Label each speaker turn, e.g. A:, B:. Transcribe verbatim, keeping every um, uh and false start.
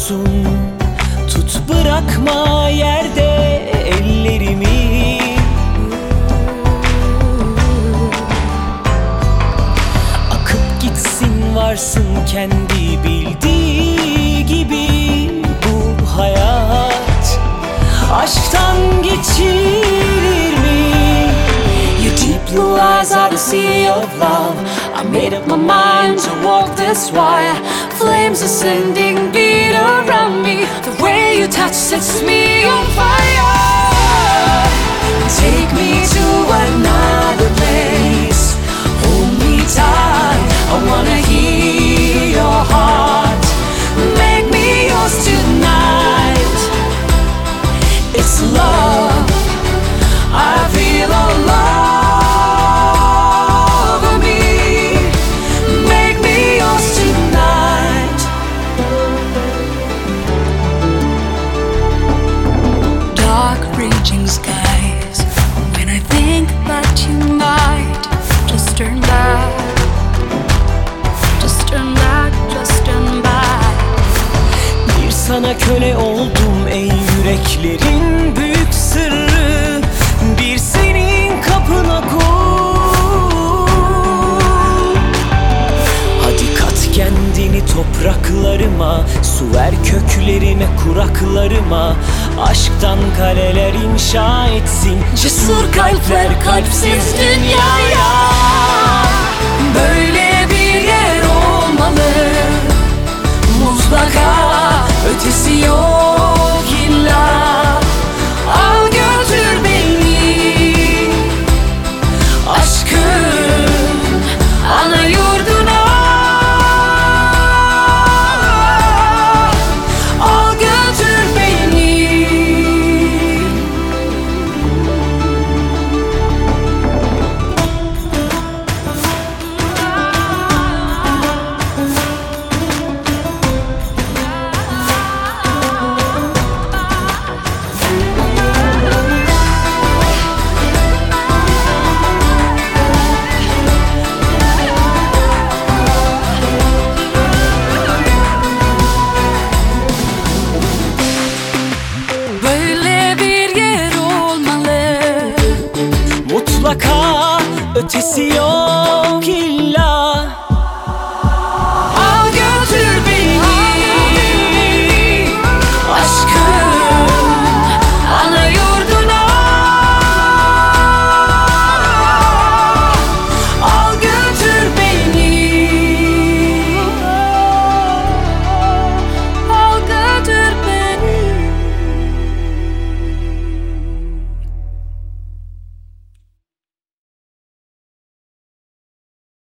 A: musun? Tut bırakma yerde ellerimi. Akıp gitsin varsın kendi bildiği gibi bu hayat. Aşktan geçilir mi? Your deep blue eyes are the sea of love. I made up my mind to walk this wire. Flames ascending beat around me. The way you touch sets me on fire. Take me to another place. Hold me tight. I wanna hear your heart. Make me yours tonight. It's love. I feel all love. Sana köle oldum ey yüreklerin büyük sırrı. Bir senin kapına koy. Hadi kat kendini topraklarıma. Su ver köklerine kuraklarıma. Aşktan kaleler inşa etsin cesur kalpler kalpsiz dünyaya. Böyle bir yer olmalı mutlaka. Ötesi yok illa. Al götür beni aşkın ana yurduna. Al götür beni. Mutlaka ötesi yok.